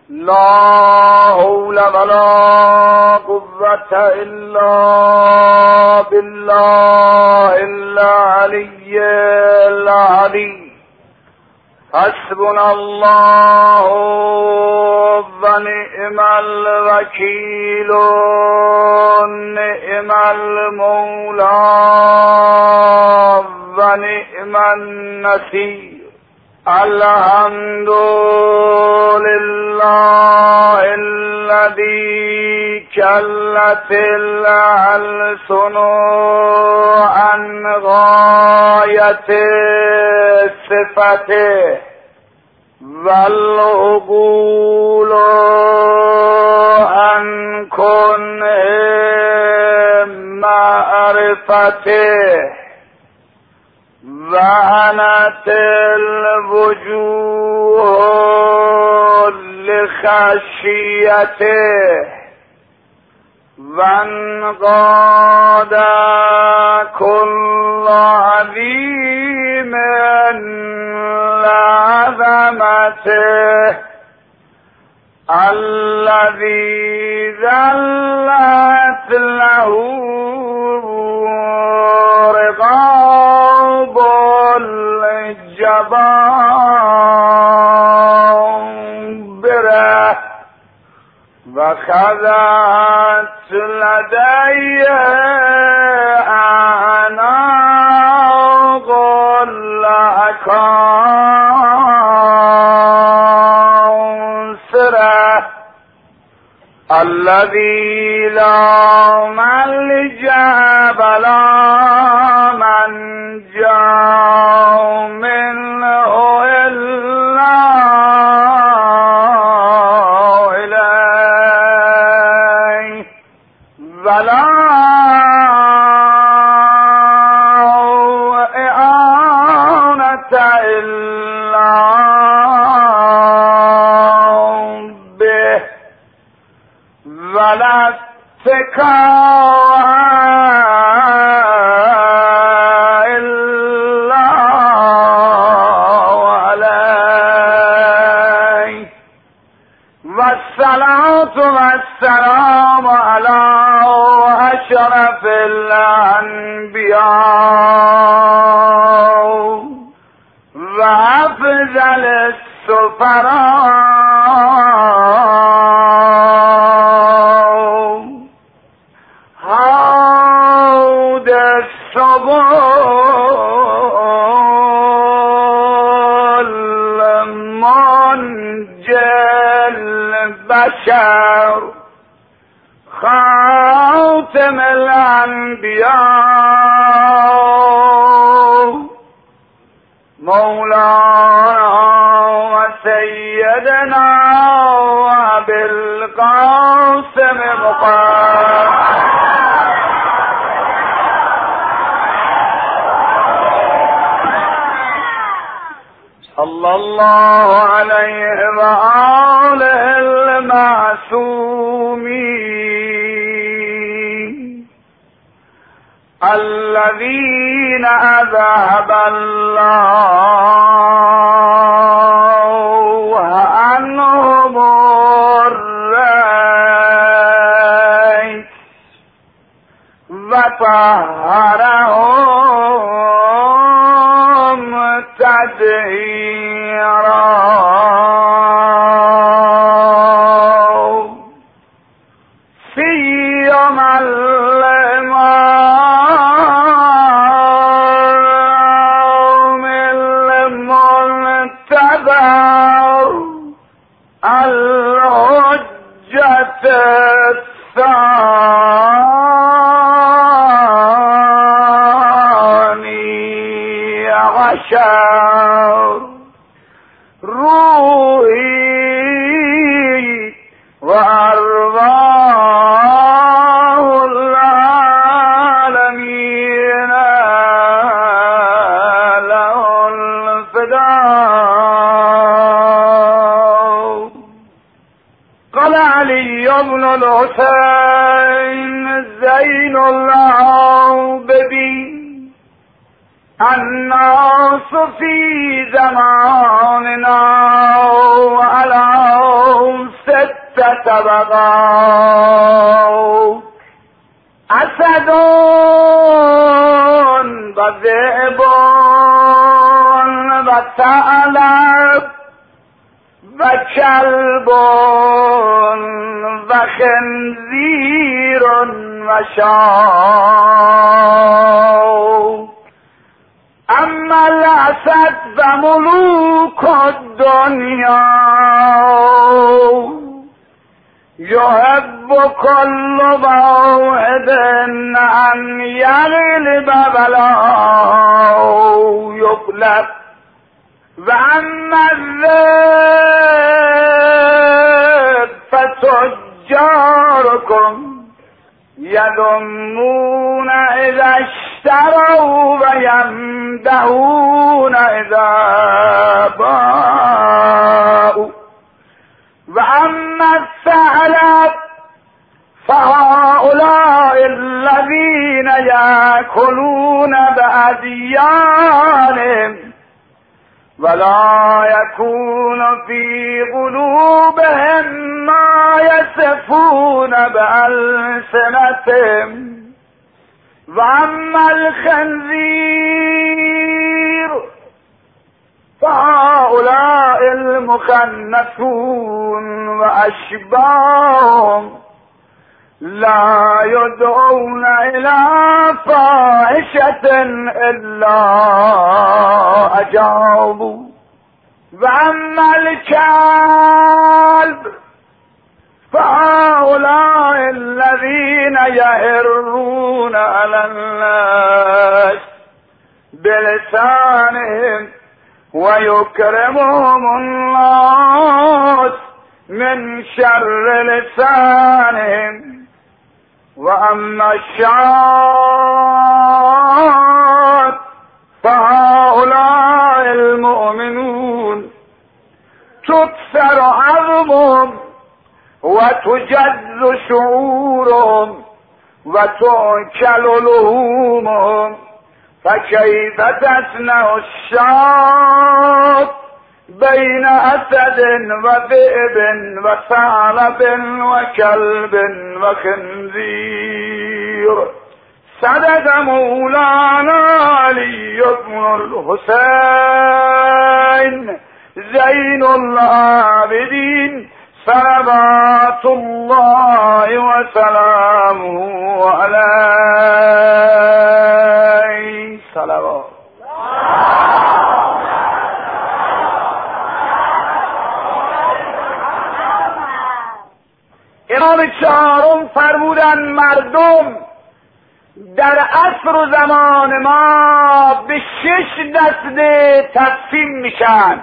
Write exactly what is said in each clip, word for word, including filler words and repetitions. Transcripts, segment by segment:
لا حول ولا قوة إلا بالله العلي العظيم. حسبنا الله ونعم الوكيل نعم المولى ونعم النصير. الحمد لله الذي كلت الألسن عن غاية صفته والعقول عن كنه معرفته وعنت الوجوه لخشيته وانقاد كل عظيم لعظمته الذي ذلت له رقاب الجبابرة وخذت لدي أعناق الأكاسرة الذي لا ملجأ ولا منجا منه إلا إليه ولا إعانة إلا به ولا اتكاء إلا عليه. والصلاة والسلام على أشرف الأنبياء وأفضل السفراء حوض السبل منجي البشر خاتم الأنبياء مولانا وسيدنا وأبي القاسم محمد صلى الله عليه وآله المعصومين الذين أذهب الله عنهم الرجس وطهرهم تطهيرا. سيما الإمام المنتظر الحجة الثاني عشر روحي وأرواح العالمين له الفداء. قال علي بن الحسين زين العابدين الناس في زماننا وعلى طبقات اسد و ذئب و ثعلب و کلب و خنزیر و شاه. اما الاسد و ملوک الدنیا یحب کل واحد ان یغلب ولا یغلب. و اما الذئب فتجاركم یذمون اذا اشتروا و یمدحون اذا باعوا. و اما الثعلب فهؤلاء الذين يأكلون بأديانهم ولا يكون في قلوبهم ما يصفون بألسنتهم. و اما الخنزير فهؤلاء المخنثون وأشباههم لا يدعون إلى فاحشة إلا أجابوا. و اما الكلب فهؤلاء الذين يهرون على الناس بلسانهم ويكرمهم الناس من شر لسانهم. و اما الشعاب فهؤلاء المؤمنون تكسر عظمهم وتجز شعورهم وتؤكل لحومهم. فكيف تصنع الشعاب بين أسد وذئب وثعلب وكلب وخنزير. صدق مولانا علي بن الحسين زين العابدين صلوات الله وسلامه عليه. صلوات. امام چهارم فرمودن مردم در عصر و زمان ما به شش دسته تقسیم میشن.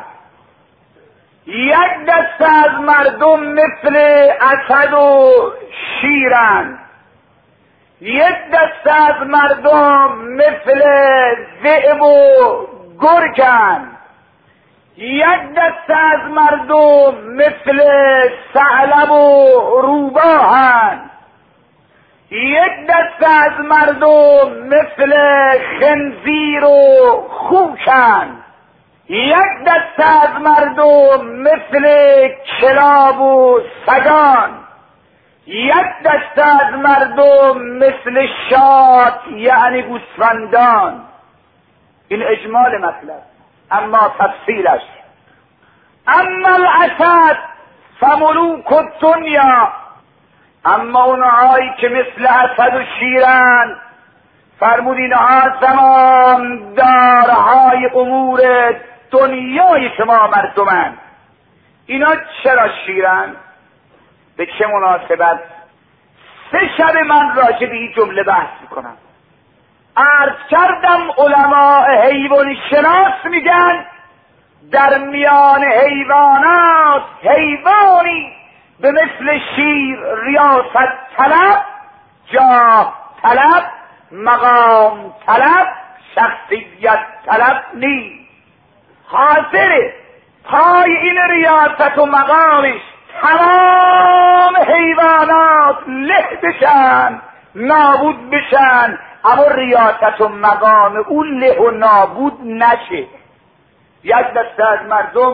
یک دسته از مردم مثل اسد و شیرن، یک دسته از مردم مثل ذئب و گرگن، یک دسته از مردم مثل ثعلب و روباهن، یک دسته از مردم مثل خنزیر و خوکن، یک دسته از مردم مثل کلاب و سگان، یک دسته از مردم مثل شات یعنی گوسفندان. این اجمال مطلب، اما تفصیلش. اما الاسد فملوک الدنیا، اما اونهایی که مثل اسد و شیرند فرمود اینها زمان دارهای امور دنیای شما مردمند. اینا چرا شیرند؟ به چه مناسبت؟ سه شب من راجع به این جمله بحث میکنم. عرض کردم علماء حیوان شناس میگن در میان حیوانات حیوانی به مثل شیر ریاست طلب، جاه طلب، مقام طلب، شخصیت طلب نیست. حاضره پای این ریاست و مقامش تمام حیوانات له بشن، نابود بشن، اما ریاست و مقام اون له و نابود نشه. یک دسته از مردم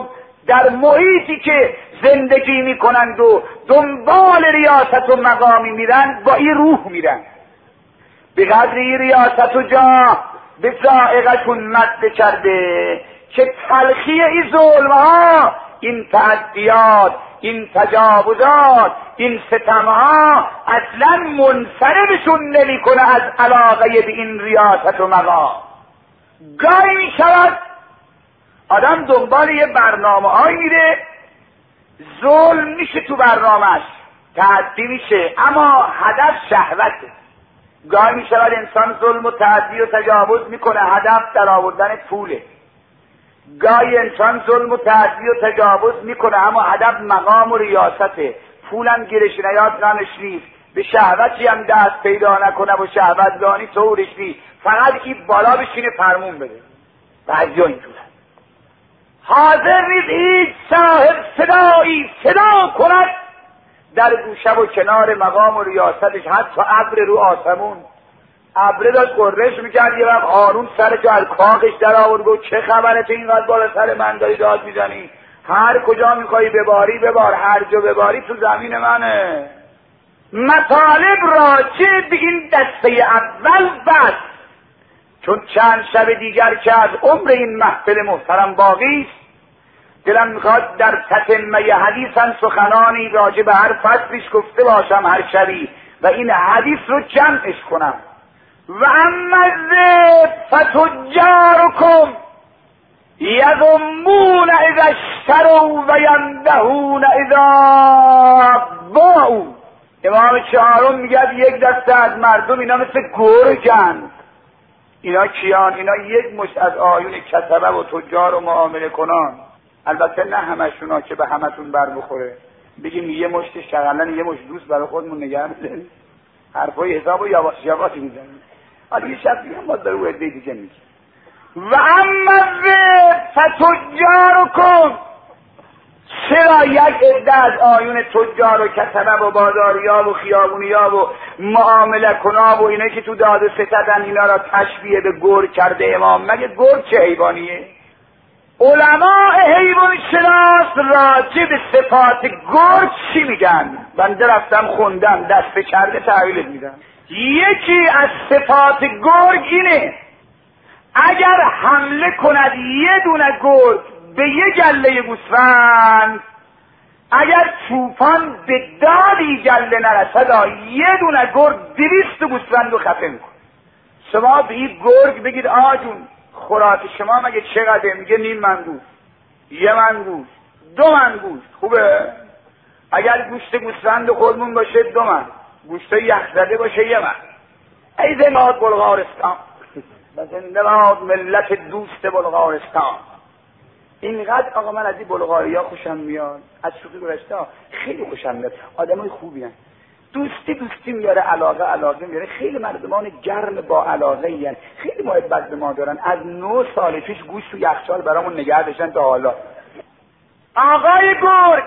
در محیطی که زندگی میکنند و دنبال ریاست و مقامی میرن با این روح میرن. به قدر این ریاست و جا به ذائقشون مد کرده که تلخی این ظلم ها، این تعدیات، این تجاوزات، این ستمها اصلا منصرفشون نمی کنه از علاقه به این ریاست و مقام. گاهی می شود آدم دنبال یه برنامه های میره، ظلم میشه تو برنامهش، تعدی میشه، اما هدف شهوته. گاهی می شود انسان ظلم و تعدی و تجاوز میکنه، هدف در آوردن پوله. گاهی انسان ظلم و تعدی و تجاوز میکنه اما هدف مقام و ریاسته، پولم گیرش نیاد غمش نیست، به شهوتی هم دست پیدا نکنه و شهوتگانی طورش نیست، فقط این بالا بشینه فرمون بده. بعضی ها اینجوره، حاضر نیست هیچ صاحب صدایی صدا کند در گوشه و کنار مقام و ریاستش، حتی ابر رو آسمون. ابره داشت قررش میکرد، یه وقت هارون سرش از کاخش در آورد گفت چه خبره تو اینقدر بالا سر من داری داد میزنی؟ هر کجا میخوایی بباری ببار، هر جا بباری تو زمین منه. مطالب راجع به این دسته اول بس، چون چند شب دیگر که از عمر این محفل محترم باقی است، دلم میخواد در تتمه حدیثن سخنانی راجع به هر فصلش گفته باشم هر شبی و این حدیث رو جمعش کنم. و اما فتجارکم یضمون اذا اشتروا و یندهون اذا باعوا. امام چهارم میگه یک دسته از مردم اینا مثل گرگند. اینا کیان؟ اینا یک مشت از آیون کسبه و تجار و معامله کنان. البته نه همشونا که به همتون بر بخوره بگیم یه مشت شغلن یه مشت دوست برای خودمون نگه می‌داریم، حرفای حساب و یواش یواش میزنیم. حالا یه شب دیگه ما در او عده دیگه میگیم. و اما فتجارکم، چرا یک عده از آیون تجار و کسبه و بازاریا و خیابونیا و معامله کنا و اینه که تو داد و ستدن اینا را تشبیه به گرگ کرده امام؟ مگه گرگ چه حیوانیه؟ علماء حیوان شناس راجع به صفات گرگ چی میگن؟ بنده رفتم خوندم، دست کرده تحویلت میدم. یکی از صفات گرگ اینه اگر حمله کند یه دونه گرگ به یه گله گوسفند، اگر طوفان به دادی گله نرسد یه دونه گرگ دویست گوسفند رو خفه میکن. شما به این گرگ بگید آقا جون خوراک شما مگه چقدر؟ میگه نیم منگوش، یه منگوش، دو منگوش. خوبه؟ اگر گوشت گوسفند خودمون باشه دو من، گوشت یخزده باشه یه من. ای زناد بلغارستان و زنده باد ملت دوست بلغارستان. اینقدر آقا من از این بلغاری ها خوشم میاد، از شوخی گذشته خیلی خوشم میاد، آدمای خوبی هستن، دوستی دوستی میاره، علاقه علاقه میاره، خیلی مردمان گرم با علاقه این، خیلی محبت به ما دارن. از نه سال پیش گوشت و یخچال برامون نگه داشتن تا حالا. آقای گرگ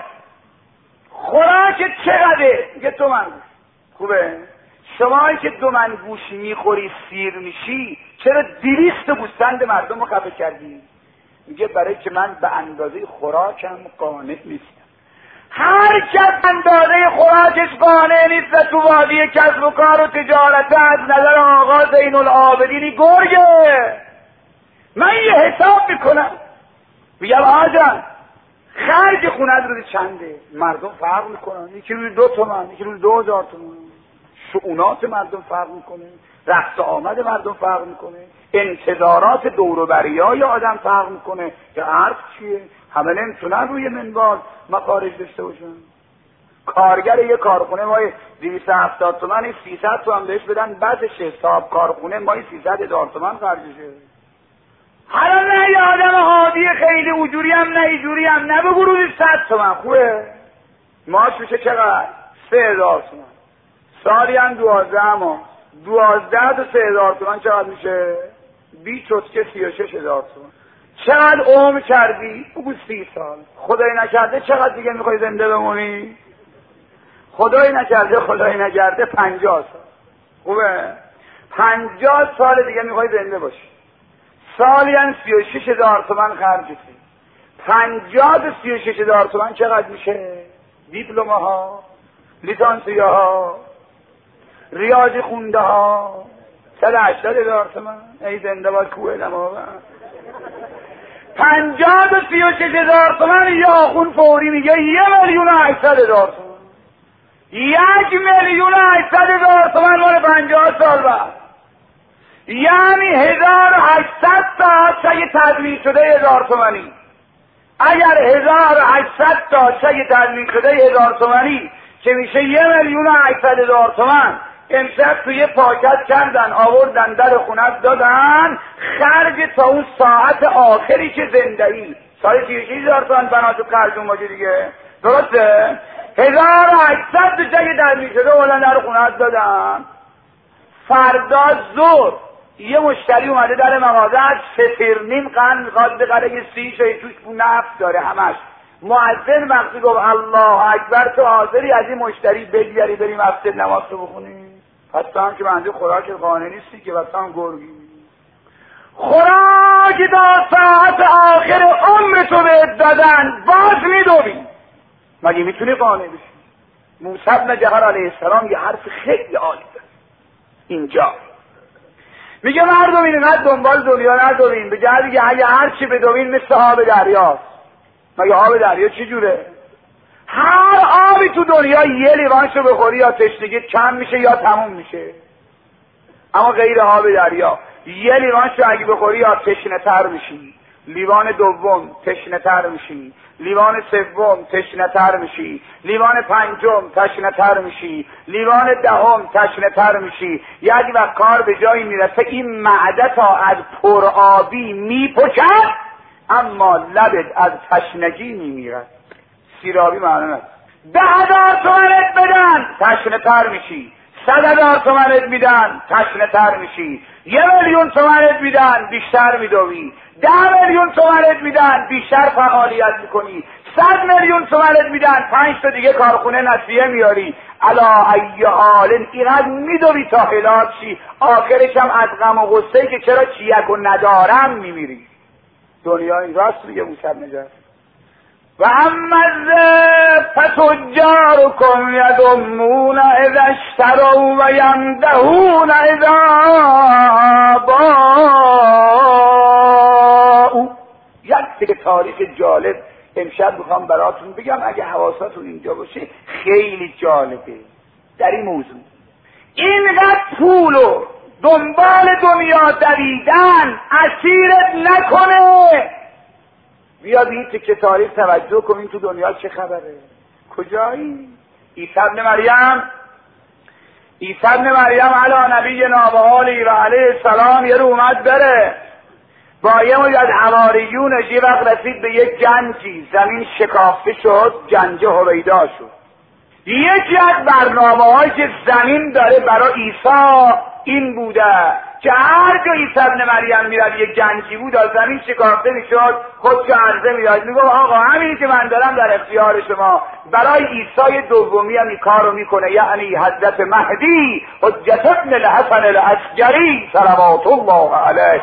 خوراک چقدره؟ میگه دو من گوش. خوبه؟ شمایی که دو من گوش میخوری سیر میشی چرا دویست گوسفند مردم رو خفه کردی؟ میگه برای که من به اندازه خوراکم قانع نیستم. هر کس اندازه خوراکش قانع نیست و تو وادی کسب و کار و تجارت از نظر آقا زین العابدینی گرگه. من یه حساب میکنم میگم آقا جان خرج خونه روز چنده؟ مردم فرق میکنن، یکی روز دو تومن، یکی روز دو هزار تومن. شؤونات مردم فرق میکنه، رفت آمد مردم فرق میکنه، انتظارات دوروبریای آدم فرق میکنه. که عرض چیه؟ همه نمیتونن روی منوال مخارج داشته باشن. کارگر یه کارخونه مای دویست و هفتاد تومن سیصد تومن بهش بدن، بعدش حساب کارخونه مای سیصد هزار تومن خرجشه. حالا نه یه آدم عادی خیلی اجوری هم نه ایجوری هم نه بگو روزی صد تومن خوبه؟ ماش میشه چقدر؟ سه هزار تومن. سالی هم دوازده ماه، دوازده تا سه هزار تومن چقدر میشه؟ بی چطکه سی و شش هزار تومن. چقدر عمر کردی؟ بگو سی سال. خدای نکرده چقدر دیگه میخوای زنده بمونی؟ خدای نکرده خدای نکرده پنجاه سال. خوبه؟ پنجاه سال دیگه میخوای زنده باشی. سالی هم سی و شش هزار تومن خرج کنی. پنجاه تا سی و شش هزار تومن چقدر میشه؟ دیپلمه ها، لیسانسیه ها، ریاضی خونده ها، صد و هشتاد هزار تومن. ای زنده باد کوه دماغ. پنجاه تا سی و شش هزار تومن یه آخون فوری میگه یه میلیون و هشتصد هزار تومن. یک میلیون و هشتصد هزار تومن مال پنجاه سال بعد، یعنی هزار و هشتصد تا چای تدوین شده هزار تومنی. اگر هزار و هشتصد تا چای تدوین شده هزار تومنی که میشه یه میلیون و هشتصد هزار تومن، امشب توی پاکت کردن آوردن در خونت دادن، خرج تا اون ساعت آخری که زندگی سال سی و شش هزار تومن بنا تو خرجون باشه دیگه، درسته؟ هزار و هشتصد تا چای تدوین شده اولن در خونت دادن. فردا ظهر یه مشتری اومده در مغازه سفر نیم قند میخواد بخره، یه سی شایی توش نفت داره همش. مؤذن وقتی گفت الله اکبر تو حاضری از این مشتری بگیری بریم هفته نماز رو بخونیم؟ پس تو هم که منده خوراک خانه نیستی که، پس هم گرگی خوراک تا ساعت آخر عمر تو بهت دادن باز میدوی، مگه میتونی قانع بشی؟ موسی بن جبل علیه السلام یه حرف خیلی عالی داره اینجا، میگه مردم اینقدر دنبال دنیا ندوین، به جهت که اگه هر چی بدوین مثل آب دریاست. مگه آب دریا چی جوره؟ هر آبی تو دنیا یه لیوانشو بخوری یا تشنگی کم میشه یا تموم میشه، اما غیر آب دریا یه لیوانشو اگه بخوری یا تشنه تر میشی، لیوان دوم تشنه تر میشی، لیوان سوم تشنه تر میشی، لیوان پنجم تشنه تر میشی، لیوان دهم تشنه تر میشی. یک وقت کار به جایی میرسه این معده تا از پرآبی میپچد اما لبت از تشنگی میمیرد. سیرابی معنی است. ده هزار تومنت بدن تشنه تر میشی، صد هزار تومنت میدن تشنه تر میشی، یه میلیون تومنت میدن بیشتر میدوی، ده میلیون تومنت میدن بیشتر فعالیت میکنی، صد میلیون تومنت میدن پنج تا دیگه کارخونه نسیه میاری. علا ای حال اینقدر میدوی تا هلاک شی، آخرش هم از غم و غصه که چرا چیک و ندارم میمیری. دنیا این راست میگه موسی بن جبل. و اما فتجارکم یدمون اذا اشتروا و یمدحون اذا باعوا. یک دیگه تاریخ جالب امشب میخوام براتون بگم، اگه حواساتون اینجا باشه خیلی جالبه در این موضوع. اینقدر پولو دنبال دنیا دویدن اسیرت نکنه. بیا به این تکه تاریخ توجه کن، این تو دنیا چه خبره؟ کجایی؟ عیسی ابن مریم عیسی ابن مریم علی نبینا و آله و علیه السلام یه رو اومد بره با یه مجد حواریونش، یه وقت رسید به یک گنجی، زمین شکافته شد، گنج هویدا شد. یکی از برنامه‌هایی که زمین داره برای عیسی این بوده که هر جا عیسی ابن مریم میرد یک گنجی بود از زمین شکافته میشد، خودشو عرضه میداد، میگه آقا همینی که من دارم در اختیار شما. برای عیسی دومی هم این کارو میکنه، یعنی حضرت مهدی حجت ابن الحسن العسکری صلوات الله علیه.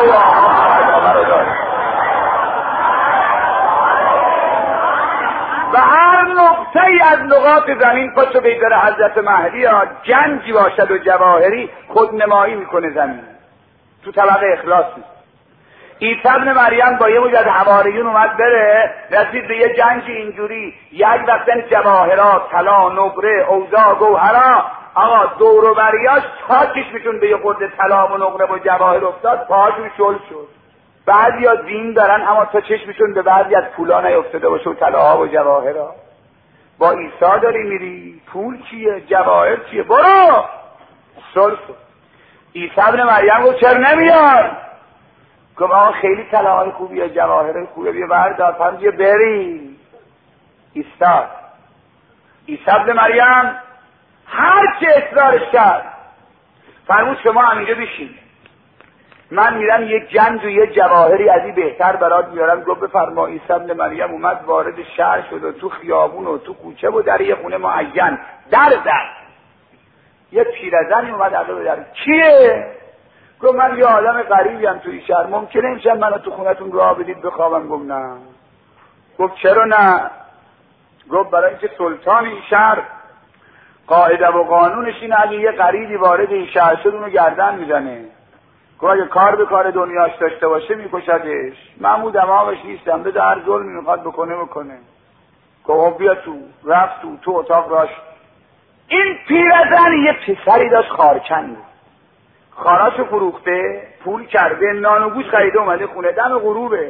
و هر نقطه ای از نقاط زمین پاشو بیداره حضرت مهدی ها گنجی باشد و جواهری خودنمایی میکنه زمین، تو طبقه اخلاص نیست. عیسی ابن مریم با یه مجد حواریون اومد بره، رسید به یه گنجی اینجوری، یک وقتن جواهرات، طلا، نقره، اوضاع، گوهرا، آقا دور و بریاش تا چشمشون به یه خورده طلا و نقره و جواهر افتاد پاهاشون شل شد. بعضی ها دین دارن اما تا چشمشون به بعضی از پولا نیفتاده باشه و طلاها و جواهرها. با عیسی داری میری، پول چیه؟ جواهر چیه؟ برو صلح. عیسی ابن مریم گفت چرا نمیای؟ گفت آقا خیلی طلاهای خوبیه، جواهر خوبیه، بیا بردار پس بیا بری. ایستاد. عیسی ابن مریم هر چه اصرارش کرد فرمود شما همینجا بشین، من میرم یه گنج و یه جواهری از این بهتر برات میارم. گفت بفرما. عیسی ابن مریم اومد وارد شهر شد و تو خیابون و تو کوچه و در یه خونه معین در زد. یه پیرزنی اومد عقب در. کیه؟ گفت من یه آدم غریبیم توی شهر، ممکنه امشب منو تو خونتون راه بدید بخوابم؟ گفت نه. گفت چرا نه؟ گفت برای اینکه سلطان این شهر قاعده و قانونش اینه اگه یه غریبی وارد این شهر شد اونو گردن میزنه. گفت اگه کار به کار دنیاش داشته باشه میکشدش. من اون دماغش نیستم، بده هر ظلمی میخواد بکنه بکنه. گفت بیا تو. رفت تو تو اتاق راش. این پیرزن یه پسری داشت خارچن بود، خاراشو فروخته، پول کرده، نان و گوشت خریده، اومده خونه، دم غروبه.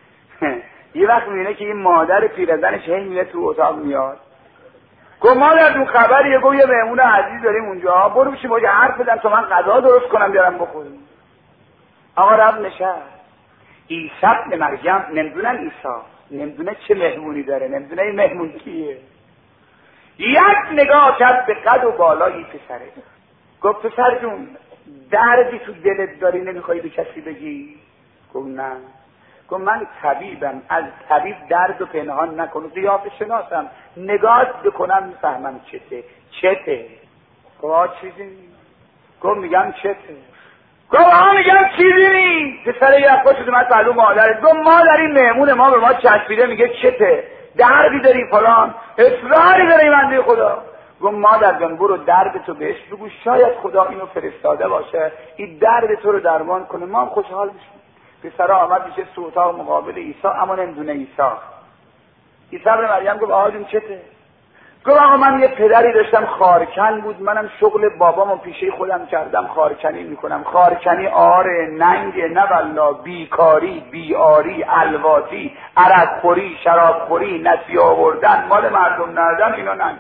یه وقت میبینه که این مادر پیرزنش هی میره تو اتاق میاد. گفت مادر دون خبریه؟ گفت یه مهمون عزیز داریم اونجا، برو بشین باید حرف بزن تا من غذا درست کنم بیارم بخوریم. آقا رفت نشست. عیسی ابن مریم، نمیدونن عیسی، نمیدونه چه مهمونی داره، نمیدونه این مهمون کیه. یک نگاه کرد به قد و بالای پسره. گفت پسر جون دردی تو دلت داری نمیخوای به کسی بگی؟ گفت نه. گفت من طبیبم، از طبیب درد و پنهان نکنم، قیافه شناسم، نگاهت بکنم میفهمم چته. چته؟ گفت چیزی نیست. گفت میگم چته؟ گفت ها میگم چیزی نیست. پسر یه افغان شده من سلو مادرت. گفت مادر این مهمون ما به ما چسبیده میگه چته؟ دردی داری فلان، اصراری داری منده خدا. گفت مادر جان برو درد تو بهش بگو، شاید خدا اینو فرستاده باشه این درد تو رو درمان کنه، ما هم خوشحال بشیم. پسر آمد میشه تو اتاق مقابل عیسی، اما نمیدونه عیسی. عیسی ابن مریم گفت آقا جون چته؟ گفت آقا من یه پدری داشتم خارکن بود، منم شغل بابامو پیشه خودم کردم، خارکنی میکنم. خارکنی آره، ننگ، نه والله، بیکاری، بیاری، الواتی، عرق خوری، شراب خوری، نسی آوردن، مال مردم نردن، اینا ننگ.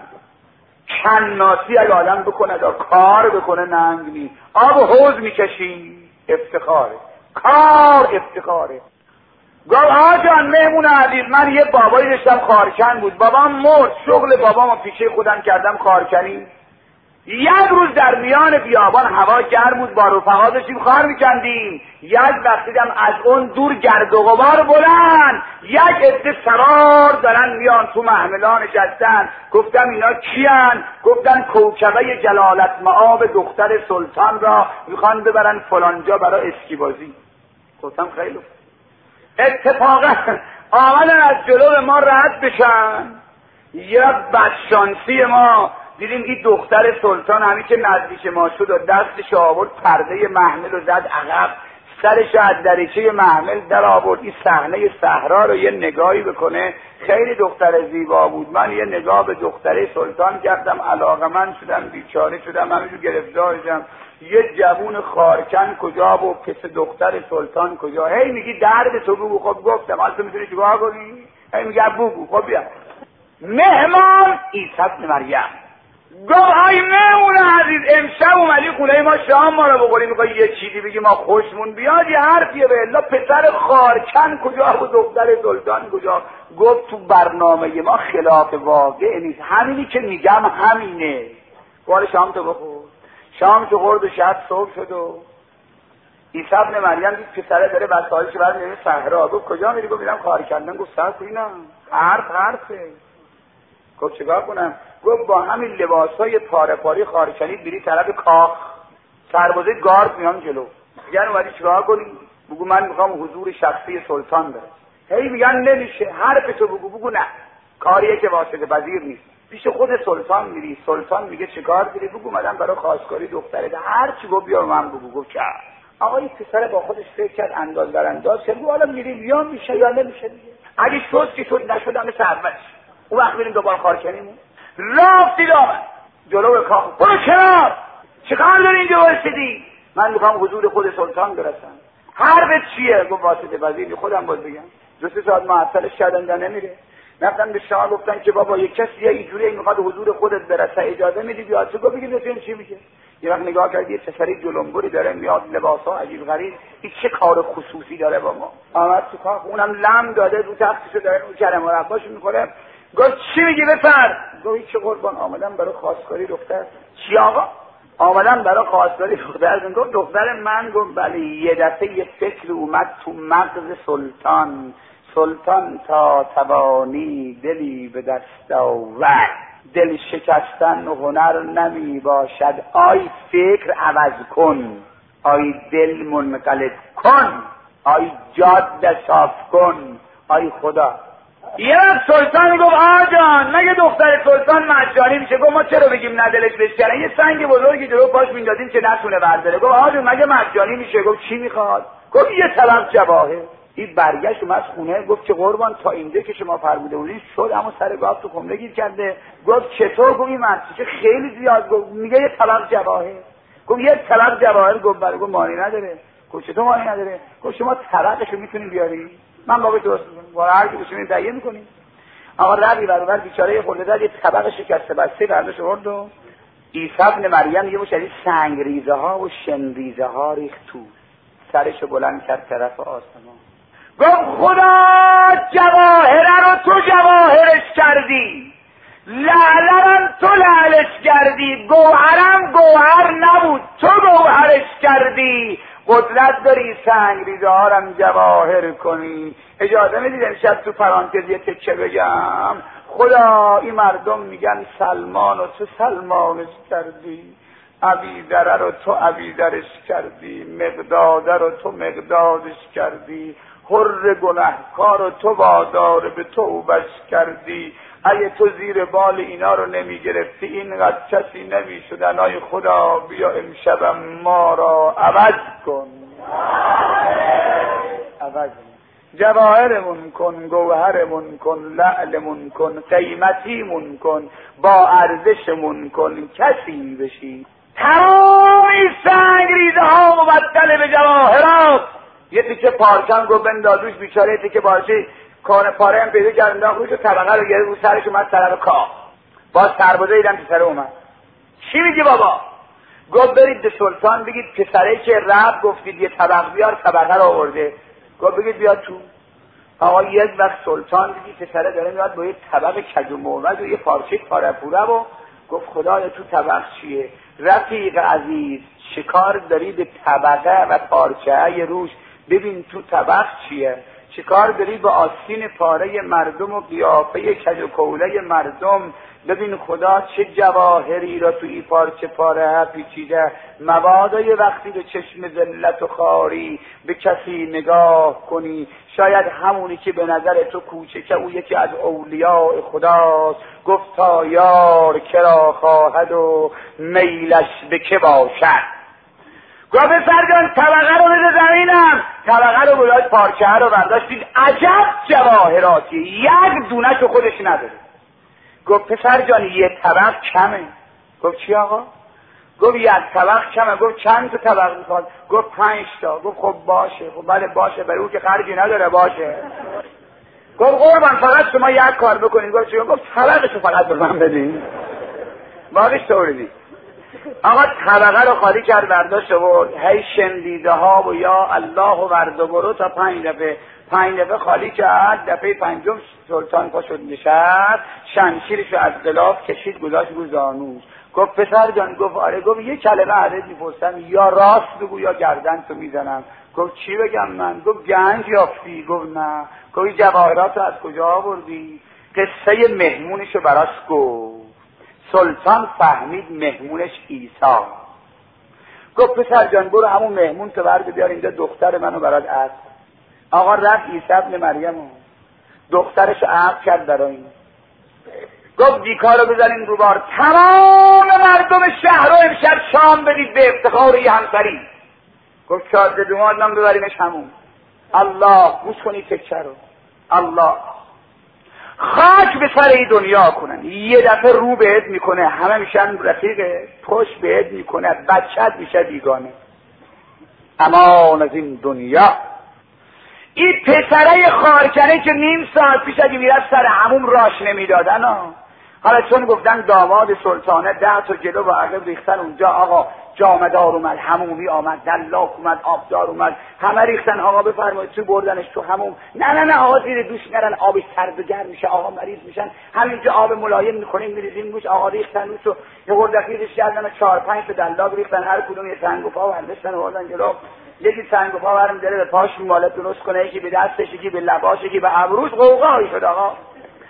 کناسی اگه آدم بکنه دا کار بکنه ننگ نی. آب و حوض میکشی افتخاره، کار افتخاره. گفت آقا جان مهمون عزیز من یه بابایی داشتم خارکن بود، بابام مرد، شغل بابامو پیشه خودم کردم خارکنی. یک روز در میان بیابان هوا گرم بود، با رفقا داشتیم خار میکندیم، یک وقت دیدم از اون دور گرد و غبار بلند، یک عده سوار دارن میان تو محملان نشستن. گفتم اینا کیان؟ گفتن کوکبه جلالت مآب دختر سلطان را میخوان ببرن فلانجا برای اسکی. گفتم خیلی اتفاقا آمدن از جلو ما رد بشن. یه بدشانسی ما دیدیم این دختر سلطان همین که نزدیک ما شد و دستش آورد پرده محمل رو زد عقب، سرش از دریچه محمل در آورد، این صحنه صحرا رو یه نگاهی بکنه. خیلی دختر زیبا بود. من یه نگاه به دختر سلطان کردم، علاقمند شدم، بیچاره شدم، همینجور گرفتار شدم. یه جوون خارکن کجا و پس دختر سلطان کجا؟ هی میگی درد تو بگو. خب گفتم حالا تو میتونی چیکار کنی؟ هی میگه بگو. خب بیا. مهمان عیسی ابن مریم گفت ای مهمون عزیز امشب اومدی خونه ما شام ما رو بخوری، میخوای یه چیزی بگی ما خوشمون بیاد؟ یه حرفیه به الا پسر خارکن کجا و دختر سلطان کجا؟ گفت تو برنامه ما خلاف واقع نیست، همینی که میگم همینه. بار شام تو بخور. شام تو خورد و شب صبح شد و عیسی ابن مریم دید پسره داره وسایلش برای میره صحرا. گفت کجا میری؟ گفت میرم کار کردن. گفت صبر کن اینا حرف حرفه. گفت چیکار کنم؟ گفت با همین لباسای پاره پاری خارکنی بری طرف کاخ، سربازه گارد میان جلو. میگن اومدی چیکار کنی؟ بگو من میخوام حضور شخصی سلطان برم. هی میگن نمیشه، حرف تو بگو. بگو نه، کاریه که واسطه پذیر نیست. پیش خود سلطان میری، سلطان میگه چیکار داری؟ بگو اومدم برای خواستگاری دختره. هر چی گفت بیا من بگو. گفت چه؟ آقا این پسر با خودش فکر کرد انداز در انداز کرد. حالا میریم یا میشه یا نمیشه دیگه. اگه شد که شد، نشد هم مثل اولش. اون وقت میریم دوباره خارکنیمون. رفتی دامن جلو کاخ. برو کنار، چیکار داری اینجا واسطی؟ من میخوام حضور خود سلطان برسم. حرفت چیه؟ گفت واسطه پذیر. خودم باید بگم. دو سه ساعت معطلش کردن نمیره. رفتن به شاه گفتن که بابا یک کسی یه اینجوری میخواد حضور خودت برسه، اجازه میدی بیاد؟ چه گفت بگید ببین چی میشه. یه وقت نگاه کرد یه پسری جلنبوری داره میاد، لباسا عجیب غریب، این چه کار خصوصی داره با ما؟ آمد تو کاخ، اونم لم داده رو تختشو داره رو کرم مرباشو میکنه. گفت چی میگی بفر؟ گفت چه قربان آمدم برای خواستگاری دختر. چی آقا؟ آمدم برای خواستگاری دختر. گفت دختر من. گفت بله. یه دفعه یه فکر اومد تو مغز سلطان، سلطان تا توانی دلی به دست آورد، دل شکستن هنر نمی باشد، آی فکر عوض کن، آی دل منقلب کن، آی جاده صاف کن، آی خدا. یه وقت سلطان گفت آقا جان مگه دختر سلطان مجانی میشه؟ گفت ما چرا بگیم نه دلش بشکنه، یه سنگ بزرگی جلو پاش میندازیم که نتونه برداره. گفت آقا جان مگه مجانی میشه؟ گفت چی میخواد؟ گفت یه طبق جواهر. این برگشت اومد خونه گفت که قربان تا اینجا که شما فرموده بودین شد، اما سر گاف تو خمره گیر کرده. گفت چطور؟ گفت این منطقه خیلی زیاد. گفت میگه یه طبق جواهر. گفت یه طبق جواهر. گفت برای گفت مانی نداره. گفت چطور مانی نداره؟ گفت شما طبقشو میتونین بیاری؟ من بابا درست میکنم وارد هر کی بشین تهیه میکنیم. آقا ربی برابر بیچاره خورده داد یه طبق شکسته بسته برداشت آورد و عیسی ابن مریم یه مشتی سنگریزه ها و شنریزه ها ریخت تو، سرشو بلند کرد طرف آسمان. گفت خدا جواهره رو تو جواهرش کردی، لعلرم تو لعلش کردی، گوهرم گوهر نبود تو گوهرش کردی، قدرت داری سنگریزه ها رم جواهر کنی. اجازه میدید امشب تو پرانتز یه تکه بگم؟ خدا این مردم میگن سلمان و تو سلمانش کردی، عبیدره رو تو عبیدرش کردی، مقداده رو تو مقدادش کردی، حر گنهکار رو تو وادار به توبش کردی. اگه تو زیر بال اینا رو نمی گرفتی اینقدر کسی نمی شدن. آی خدا بیا امشبم ما را عوض کن، عوض جواهرمون کن، گوهرمون کن، لعلمون کن، قیمتیمون کن، با ارزشمون کن، کسی بشی. تمام این سنگریزه ها مبدل به جواهرات. یه تیکه پارچم گفت بندازوش بیچاره، یه تیکه پارچه کان پاره هم پیدا کردن داخلش و طبقه رو گرفت رو سرش اومد طرف کاه. باز سربازه دیدم که سر اومد. چی میگی بابا؟ گفت برید به سلطان بگید پسره که رب گفتید یه طبق بیار طبقه رو آورده. گفت بگید بیاد تو. آقا یک وقت سلطان دیدی پسره داره میاد با یه طبق کج و مومد و یه پارچه پاره پوره و گفت خدایا تو طبق چیه؟ رفیق عزیز شکار داری به طبقه و پارچه روش، ببین تو طبق چیه؟ چیکار داری با آستین پاره مردم و قیافه کج و کوله مردم؟ ببین خدا چه جواهری را تو این پارچه پاره پیچیده. مبادا یه وقتی به چشم ذلت و خاری به کسی نگاه کنی، شاید همونی که به نظر تو کوچکه او یکی از اولیاء خداست. گفت تا یار کرا خواهد و میلش به که باشد. گفت سرجان طبقه رو بده زمینم. طبقه رو بلاد پارچه رو برداشتید، عجب جواهراتی، یک دونه تو خودش نداره. گفت پسر جان یه طبق کمه. گفت چی آقا؟ گفت یک طبق کمه. گفت چند تا طبق میخواد؟ گفت پنج تا. گفت خب باشه. خب بله باشه، برای او که خرجی نداره باشه. گفت قربان فقط شما یک کار بکنید. گفت چی؟ گفت طبقشو فقط به من بدین، باقیش طوری. آقا طبقه رو خالی کرد برداشت و هی شنیده ها و یا الله و ورد و برو تا پنج دفعه پنج دفعه خالی کرد. دفعه پنجم سلطان پا شد نشست، شمشیرش رو از غلاف کشید گذاشت رو زانوش. گفت پسر جان. گفت آره. گفت یه کلمه عرض میپرسم، یا راست بگو یا گردن تو میزنم. گفت چی بگم من؟ گفت گنج یافتی؟ گفت نه. گفت جواهرات رو از کجا آوردی؟ قصه مهمونش رو براش گفت. سلطان فهمید مهمونش عیسی. گفت پسر جان برو همون مهمون تو برد بیار اینجا، دختر منو برات عقد. آقا رفت عیسی ابن مریم دخترشو عقد کرد برای این. گفت دیکارو بزنین رو بار، تمام مردم شهر رو امشب شام بدید به افتخار یه همسری. گفت شاد دومادم ببریمش همون. الله گوش کنی تکچه رو. الله خاک به سر این دنیا کنن، یه دفعه رو بهت میکنه همه میشن رفیقه، پشت بهت میکنه بچت میشه بیگانه. امان از این دنیا. این پسره خارکنه که نیم ساعت پیش اگه میرفت سر هموم راش نمیدادن ها. حالا چون گفتن داماد سلطانه ده تا جلو و عقب ریختن اونجا. آقا جامدار اومد، همومی آمد، دلاک اومد، آبدار اومد، همه ریختن. آقا بفرمایید تو بردنش تو هموم. نه نه نه آقا زیر دوش نرن، آبش سرد و گرم میشه، آقا مریض میشن. همینجا آب ملایم میکنیم میریزیم روش. آقا ریختن روش، یه خردخیزش کردن، چهار پنج تا دلاک ریختن، هر کدوم یه سنگ و پا برداشتن آوردن جلو. یکی سنگ و پا برم داره به پاش میماله درست کنه، یکی به دستش، یکی به لباش، یکی به ابروش. قوقایی شد آقا.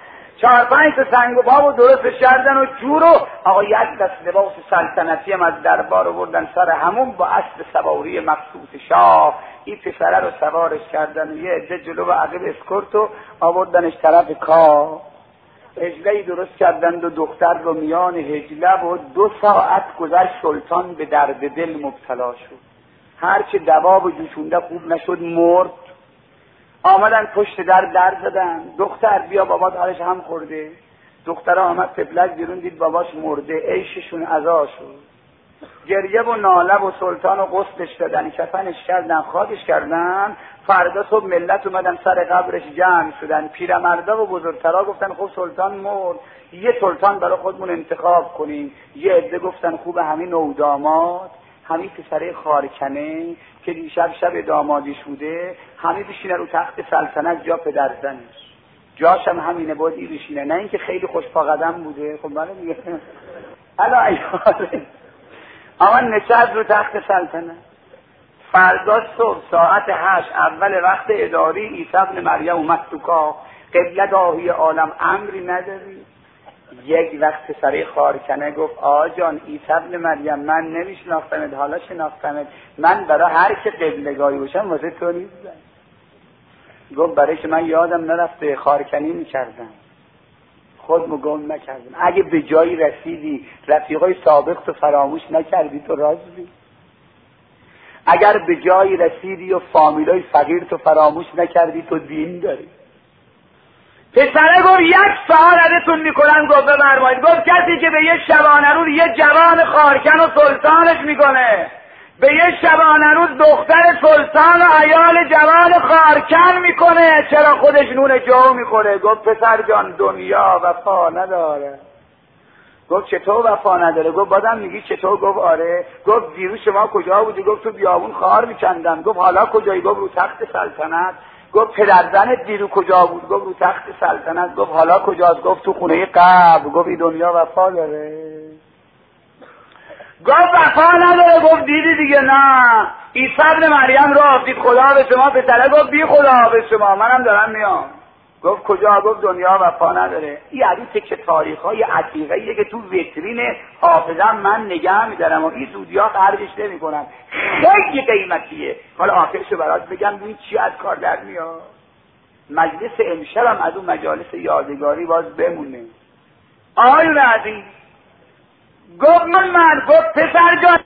چهار پنج تا سنگ و پا و درستش کردن و جور و آقا یک دست لباس سلطنتی هم از دربار آوردن سر همون با اسب سواری مخصوص شاه. این پسره رو سوارش کردن و یه عده جلو و عقب اسکورت و آوردنش طرف کا. هجله‌ای درست کردند و دختر رو میان هجله و دو ساعت گذشت سلطان به درد دل مبتلا شد. هرچه دوا و جوشونده خوب نشد مرد. آمدن پشت در در زدن دختر بیا بابات حالش هم خورده. دختر آمد تبلک بیرون دید باباش مرده. عیششون عزا شد. گریه و ناله و سلطان و غسلش دادن کفنش کردن خاکش کردن. فردا صبح ملت اومدن سر قبرش جمع شدن. پیرمردا و بزرگترا گفتن خب سلطان مرد یه سلطان برای خودمون انتخاب کنیم. یه عده گفتن خوب همین نوداماد همین پسره خارکنه که دیشب شب دامادیش بوده همین بشینه رو تخت سلطنت جا پدر زنش. جاش هم همینه باید ای بشینه نه اینکه خیلی خوش پا قدم بوده. خب بله دیگه الا ایاله آمد نشست رو تخت سلطنت. فردا صبح ساعت هشت اول وقت اداری عیسی ابن مریم اومد تو کاخ. قبله داهی عالم امری نداری. یک وقت پسره خارکنه گفت آقا جان عیسی ابن مریم من نمیشناختمت حالا شناختمت. من برای هر که قبله‌گاهی باشم واسه تو نیستم. گفت برای که من یادم نرفته خارکنی میکردم خودمو گم نکردم. اگه به جایی رسیدی رفیقای سابق تو فراموش نکردی تو رازی. اگر به جایی رسیدی و فامیلای فقیر تو فراموش نکردی تو دین داری. پسره گفت یک سال ازتون میکنن. گفت بفرمایید. گفت کسی که به یه شبانه روز یه جوان خارکن و سلطانش میکنه به یه شبانه روز دختر سلطان و عیال جوان خارکن میکنه چرا خودش نون جو میخوره؟ گفت پسر جان دنیا وفا نداره. گفت چطور وفا نداره؟ گفت بازم میگی چطور؟ گفت آره. گفت دیروز شما کجا بودی؟ گفت تو بیابون خار میکندم. گفت حالا کجایی؟ گفت رو تخت سلطنت. گفت پدرزنت دیرو کجا بود؟ گفت رو تخت سلطنت. گفت حالا کجاست؟ گفت تو خونه قبر. گفت این دنیا وفا داره؟ گفت وفا نداره. گفت دیدی دیگه نه عیسی ابن مریم را دید خدا به شما. پسره گفت بی خدا به شما منم دارم میام. گفت کجا؟ گفت دنیا وفا نداره. این عروسه که تاریخ‌های عتیقه‌ایه که تو ویترین حافظم من نگه می‌دارم و این زودیا خرجش نمی‌کنم. خیلی قیمتیه. حالا آخرشو برات بگم ببین چی از کار در میاد. مجلس امشبم از اون مجالس یادگاری باز بمونه. آقایون عزیز گفت من من گفت پسر جان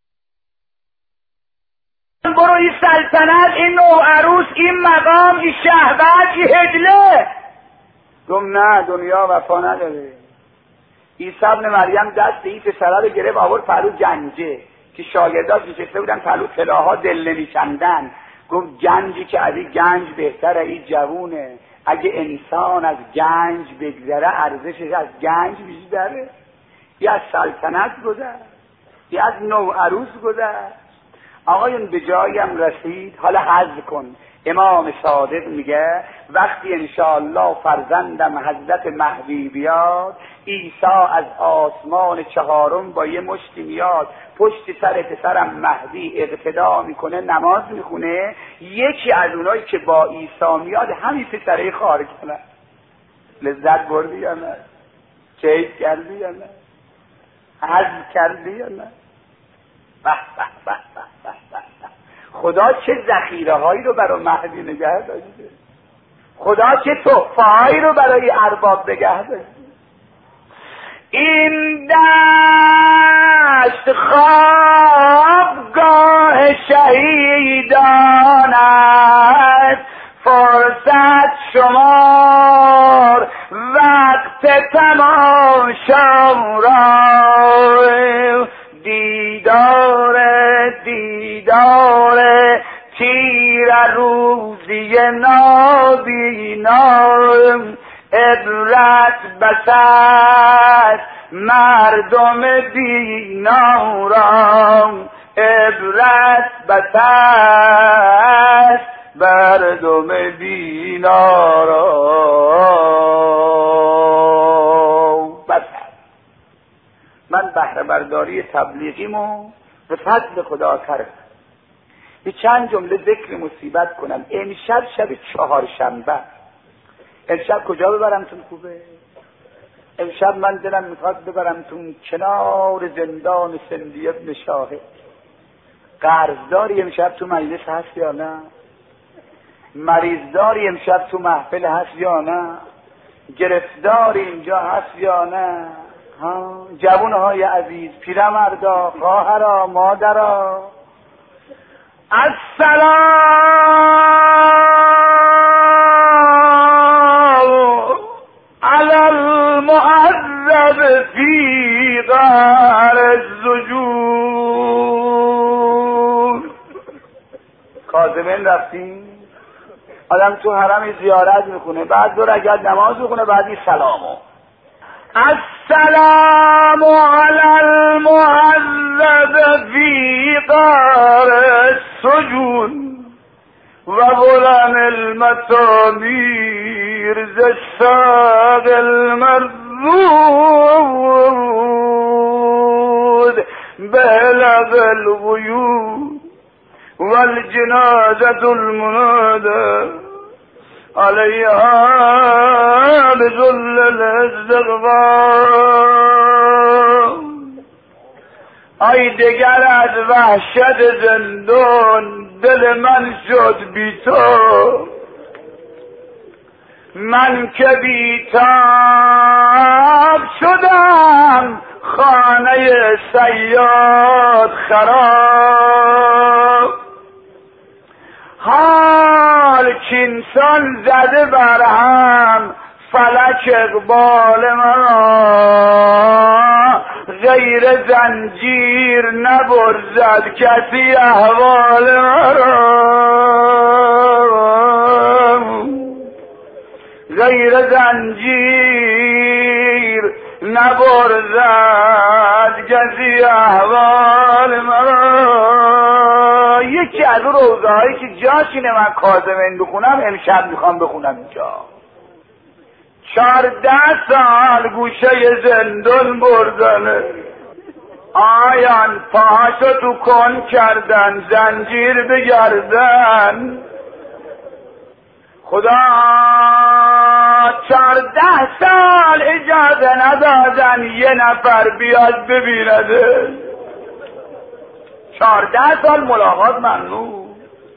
برو این سلطنت این نوع عروس این مقام این شهوت این هجله. گفت نه دنیا وفا نداره. عیسی ابن مریم دست این پسره رو گرفت آورد پهلو گنجه که شاگرداش نشسته بودن پهلو طلاها دل نمی‌کندن. گفت گنجی که از این گنج بهتره این جوونه. اگه انسان از گنج بگذره ارزشش از گنج بیشتره. یه از سلطنت گذشت یه از نوع عروس گذشت. آقایون به جایم رسید. حالا حذف کن. امام صادق میگه وقتی انشاءالله فرزندم حضرت مهدی بیاد عیسی از آسمان چهارم با یه مشتی میاد پشت سر پسرم مهدی اقتدا میکنه نماز میخونه. یکی از اونایی که با عیسی میاد همین پسره خارکنه. لذت بردی یا نه؟ کیف کردی یا نه؟ حذف کردی یا نه؟ به به به به به. خدا چه ذخیره هایی رو برای مهدی نگه داشته. خدا چه تحفه هایی رو برای ارباب نگه داشته. این دشت خوابگاه شهیدان است فرصت شمار وقت تماشا را دیدار دیدار تیر روزی نابینان عبرت بسد مردم بیناران عبرت بسد مردم بیناران. بسد من بهره برداری تبلیغیمو به فضل خدا کردم. یه چند جمله ذکر مصیبت کنم. امشب شب چهارشنبه. امشب کجا ببرمتون خوبه؟ امشب من دلم میخواد ببرم تو کنار زندان سندی ابن شاهد. قرضداری امشب تو مجلس هست یا نه؟ مریضداری امشب تو محفل هست یا نه؟ گرفتاری اینجا هست یا نه؟ ها جوانهای عزیز، پیرمردا، خواهرا، مادرا، السلام علی المعذب فی قعر السجون. کاظمین رفتیم، آدم تو حرم زیارت میکنه، بعد دو رکعت نماز میکنه، بعدی سلامو السلام علی المعذب فی قعر السجون و ظلم المسامیر ز الساق المردود بلغ الغیوب والجنازة المنادى عليها بذل الاستغفار. ای دگر از وحشت زندان دل من شد بی تو، من که بی تاب شدم خانه صیاد خراب. حال کینسان زده بر هم فلک اقبال مرا، غیر زنجیر نبرزد کسی احوال مرا، غیر زنجیر نبرزد کسی احوال مرا. یکی از اون روزه هایی که جاشینه من کاظمین بخونم امشب میخوام بخونم اینجا. چارده سال گوشه زندان بردن، آیان پاهاشو تو کن کردن، زنجیر بگردن. خدا چارده سال اجازه ندادن یه نفر بیاد ببینده. چارده سال ملاقات ممنوع.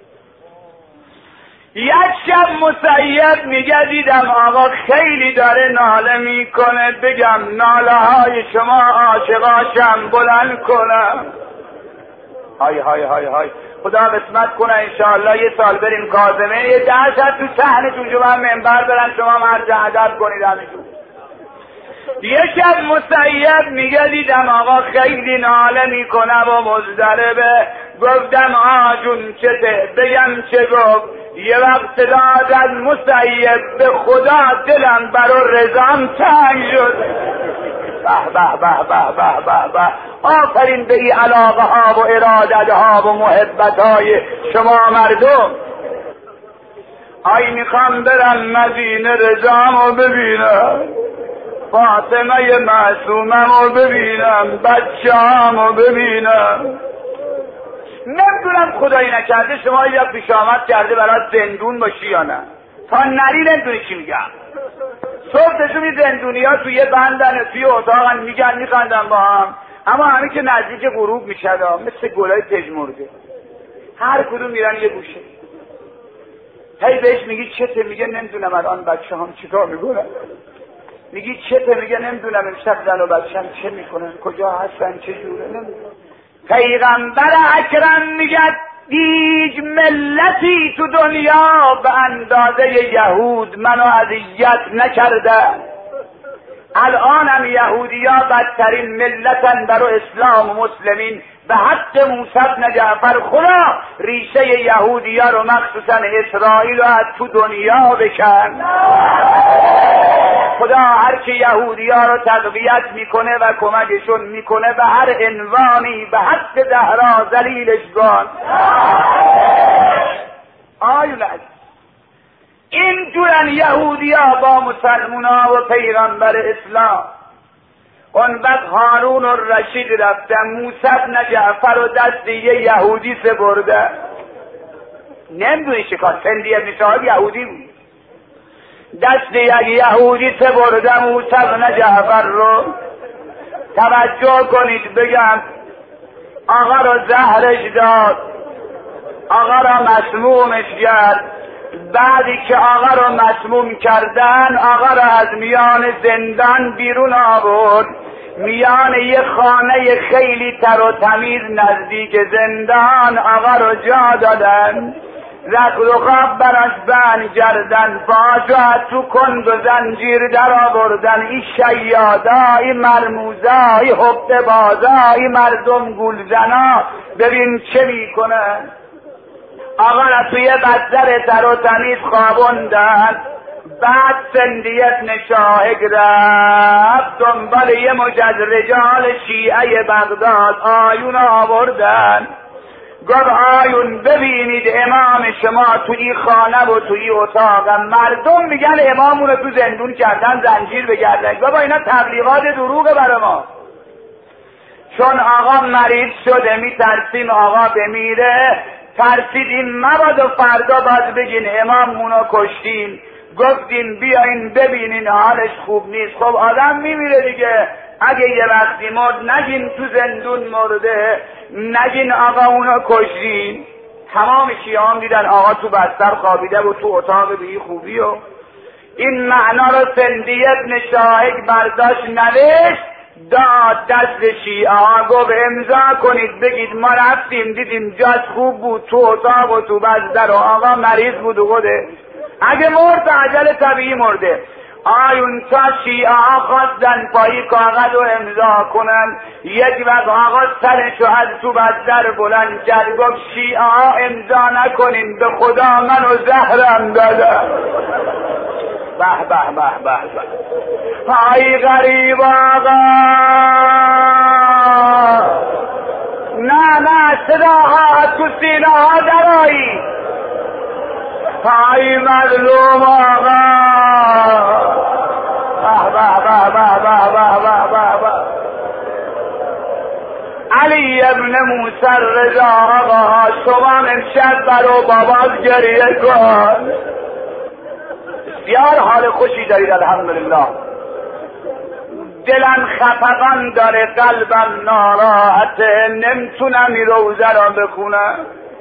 یک شب مسیب میگه دیدم آقا خیلی داره ناله میکنه، بگم ناله های شما عاشقاشم بلند کنم. های های های های خدا قسمت کنه انشاءالله یه سال بریم کاظمه، یه ده شد تو صحنه تو جمعه منبر برن شما مرجع ادب کنید همینجور. یه شب مسیب میگه دیدم آقا خیلی ناله میکنه و مضطربه، گفتم آجون چته بگم چه گفت. یه وقت داد از مسیب به خدا دلم برا رضام تنگ شد. به به به به به به به آفرین به این علاقه ها و ارادت ها و محبت های شما مردم. آی میخوام برم مدینه رضامو ببینم، فاطمه معصوممو ببینم، بچه‌هامو ببینم. نمیدونم خدایی نکرده شما یا پیش آمد کرده برای زندون باشی یا نه، تا نری نمیدونی چی میگم. صبح تشون زندونی ها توی بندن توی اتاقن میگن میخندن با هم، اما همین که نزدیک غروب میشد مثل گلای پژمرده هر کدوم میرن یه گوشه. هی بهش میگی چته؟ میگه نمیدونم الان بچه هم چیکار میکنن. میگی چته؟ میگه نمیدونم امشب زن و بچه‌م چه میکنن، کجا هستن، چه جوره، نمیدونم. پیغمبر اکرم میگه هیچ ملتی تو دنیا به اندازه یهود منو اذیت نکردن. الان هم یهودی ها بدترین ملتن برای اسلام و مسلمین. به حق موسی بن جعفر خدا ریشه یهودی ها رو مخصوصا اسرائیل رو از تو دنیا بکن. خدا هر که یهودی ها رو تقویت میکنه و کمکشون میکنه به هر عنوانی به حق زهرا ذلیلش کن. آیون این جورن یهودی ها با مسلمان ها و پیغمبر اسلام. اون وقت هارون الرشید رفتن موسی بن جعفر و دست یه یهودی سپرده. نمیدونی چه کار، سندی ابن شاهد یهودی بود. دست یک یهودی سپرده موسی بن جعفر رو. توجه کنید بگم، آقا رو زهرش داد، آقا را مسمومش کرد. بعدی که آقا رو مسموم کردن، آقا را از میان زندان بیرون آورد، میان یه خانه خیلی تر و تمیز نزدیک زندان آقا رو جا دادن. رقل و خواب براش بند کردن، پاشو از تو کند و زنجیر در آوردن. این شیادا، این مرموزا، این حبت بازا، این مردم گولزنا، ببین چه میکنن. آقا را توی بستر تر و تمیز خوابوندن. بعد سندی ابن شاهق رفت دنبال یه مجد رجال شیعه بغداد، آیون آوردن. گفت آیون ببینید امام شما توی خانه و توی اتاق، مردم میگن امامون رو تو زندون کردن، زنجیر بگردن. بابا اینا تبلیغات دروغه برای ما. چون آقا مریض شده میترسیم آقا بمیره، ترسیدیم مبادا فردا باز بگین امامونو کشتیم. گفتیم بیاین ببینین حالش خوب نیست. خب آدم میمیره دیگه، اگه یه وقتی مرد نگین تو زندون مرده، نگین آقا اونو کشتیم. تمام شیعان دیدن آقا تو بستر خوابیده و تو اتاق بی خوبی. و این معنا رو سندی ابن شاهق برداشت نوشت، داد دست شیعه، گفت امضا کنید بگید ما رفتیم دیدیم جاش خوب بود تو اتاق و تو بستر و آقا مریض بود و خوده. اگه مرد عجل طبیعی مرده. آیون تا شیعه خواستن پایی کاغذ و امضا کنن، یک وقت آقا سرشو از تو بستر بلند کرد، گفت شیعه امضا نکنین، به خدا منو زهرم دادن. به به به به به. ای غریب آقا، نه نه صداها تو سینه ها درایی. ای مظلوم آقا، به به به به به به به به. علی ابن موسی رضا آقا، شما امشب برو بابات گریه کن. بسیار حال خوشی دارید الحمدلله. دلم خفقان داره، قلبم ناراحته، نمیتونم این روزه را بخونم.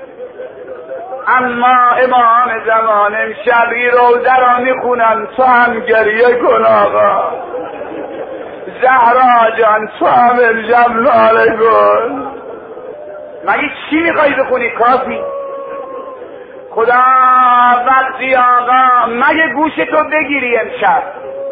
اما امام زمان امشب این روزه را میخونم، تو هم گریه کن آقا. زهرا جان تو هم امشب ناله کن. مگه چی میخوایی بخونی؟ کافی. خدا وقتی آقا مگه گوشتو بگیری امشب.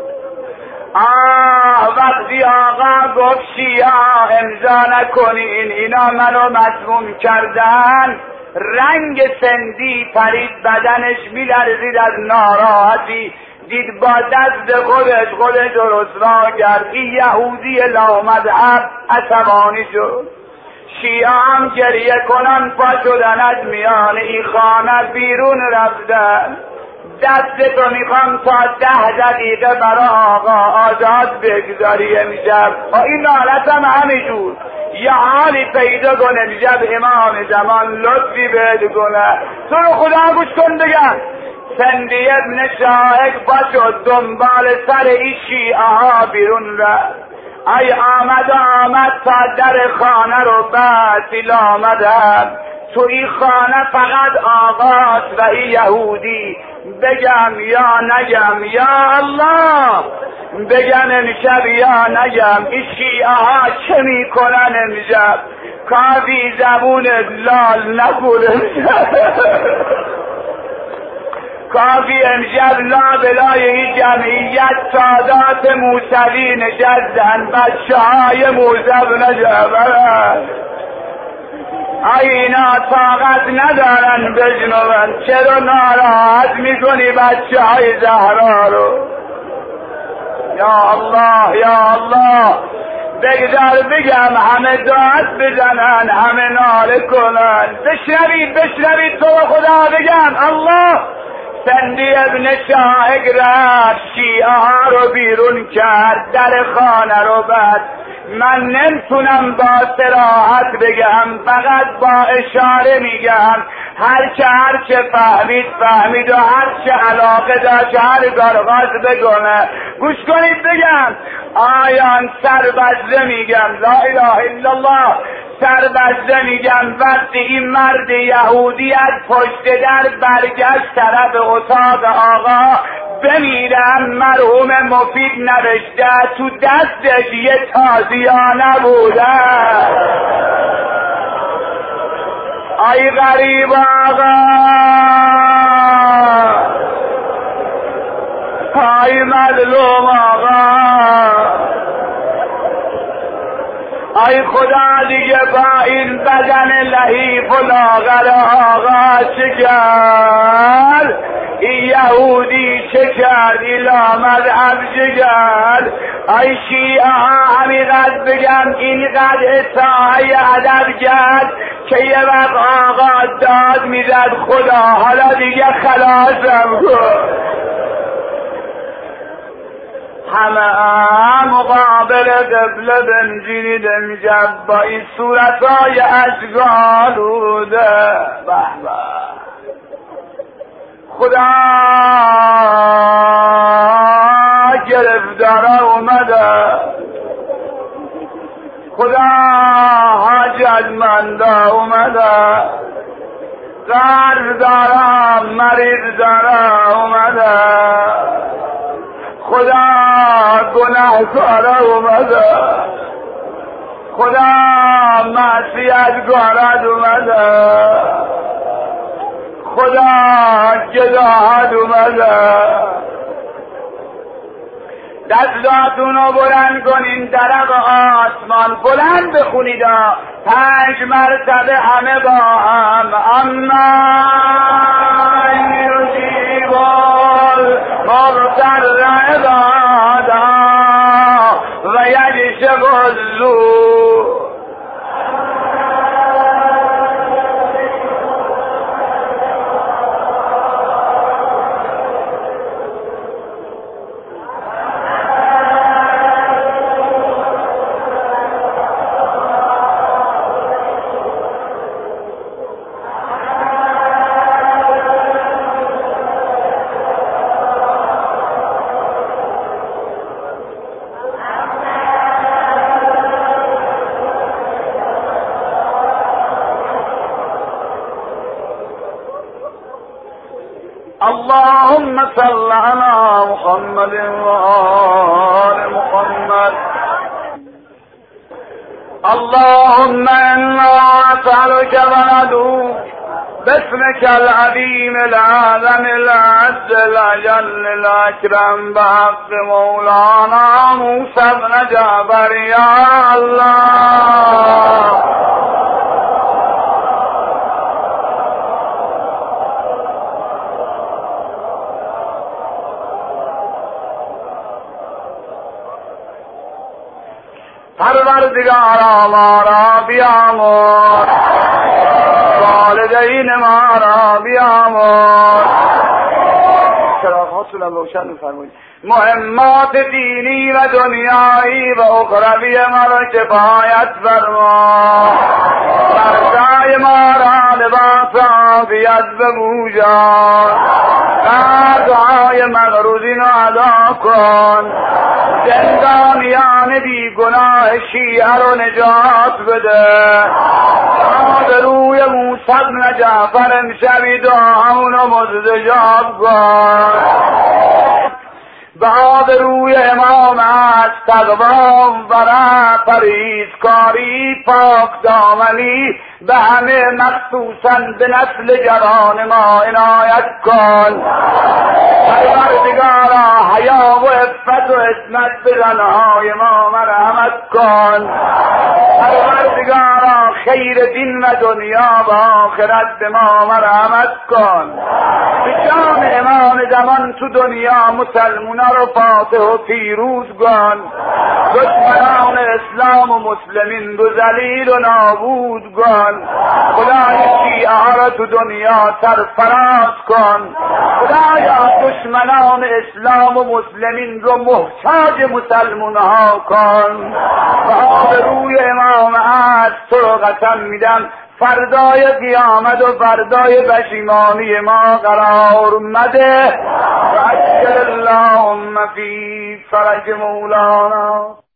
آه وقتی آقا گفت شیعه امضا نکنین، اینا منو مسموم کردن، رنگ سندی پرید، بدنش میلرزید از ناراحتی. دید با دست خودش خودش رسوا کرد. این یهودی لامذهب عصبانی شد. شیعه هم گریه کنن پا شدن، از میان این خانه بیرون رفتن. دستتو میخوام تا ده دقیقه برای آقا آزاد بگذاری امشب. این نالت هم همینجور یه حالی پیدا کنه امشب امام زمان لطفی بهت کنه. تو رو خدا گوش کن بگم. سندی ابن شاهق باشد دنبال سر این شیعه ها بیرون رفت. ای آمد آمد تا در خانه رو بسیل آمدم. تو این خانه فقط آقاست و این یهودی. بگم یا نگم یا الله، بگم امشب یا نگم. این شیعه ها چه میکنن امشب؟ کافی زبون لال نکن امشب. کافی امشب لا بلای این جمعیت سادات موسوی نشستن، بچه های موسو نجبرن. اینا طاقت ندارن بجنون. چرا ناراحت میکنی بچه های زهرا رو؟ یا الله یا الله، بگذار بگم همه داد بزنن، همه ناله کنن. بشنوید بشنوید تو خدا بگم الله. سندی ابن شاهق رفت، شیعه ها رو بیرون کرد، در خانه رو بست. من نمیتونم با صراحت بگم، فقط با اشاره میگم. هرچه هرچه فهمید فهمید و هرچه علاقه داشت هر گرغاز بگونه. گوش کنید بگم، آیان سربزده میگم، لا اله الا الله، سربزده میگم وقتی این مرد یهودی از پشت در برگشت طرف اتاق آقا بمیرم، مرحوم مفید نوشته تو دستش یه تازیانه بوده. ای غریب آقا، ای مظلوم آقا، ای خدا دیگه با این بدن لحیف و لاغر آقا چه کرد؟ این یهودی چه کرد؟ این لامذهب چه کرد؟ ای شیعه ها همینقدر بگم اینقدر اصاحه ادب کرد که یه وقت آقا داد میزد خدا حالا دیگه خلاصم کن. همه مقابل قبله بنجیدن جب با این صورتهای اشگالوده. به به خدا گرفتاره اومده، خدا حاجتمنده اومده، قرض داره مریض داره اومده، خدا گناهکاره اومده، خدا معصیتکاره اومده، خدا جداحت اومده. دستاتونو بلند کنین درق آسمان بلند بخونید پنج مرتبه همه با هم. اما یجیب المضطر عباده و یکشف السوء. اللهم صل على محمد وآل محمد. اللهم إنا نسألك وندعوك باسمك العظيم الأعظم الأعز الأجل الأكرم بحق مولانا موسى بن جعفر يا الله. پروردگارا ما را بیامرز، والدین ما را بیامرز. چراغ‌هاتون هم روشن می‌فرمایید. مهمات دینی و دنیایی و اخروی ما را کفایت فرما. فرزای ما را لباس عافیت بپوشان. قرضهای مغروزین را ادا کن. زندانیان بی گناه شیعه رو نجات بده. به روی موسی بن جعفر امشبی دعاونو مستجاب کن. به روی امام از تقوا و پرهیزکاری پاک دامنی به همه مخصوصا به نسل جوان ما عنایت کن. پروردگارا حیا و عفت و عصمت به زنهای ما مرحمت کن. پروردگارا خیر دین و دنیا و آخرت به ما مرحمت کن. به جان امام زمان تو دنیا مسلمونا رو فاتح و پیروز کن، دشمنان اسلام و مسلمین رو ذلیل و نابود کن. خدای شیعه ها را تو دنیا سرفراز کن. خدایا دشمنان اسلام و مسلمین رو محتاج مسلمان ها کن. و آبروی امام عصر تو رو قسم میدم فردای قیامت و فردای پشیمانی ما قرار مده. و اجل اللهم فی فرج مولانا.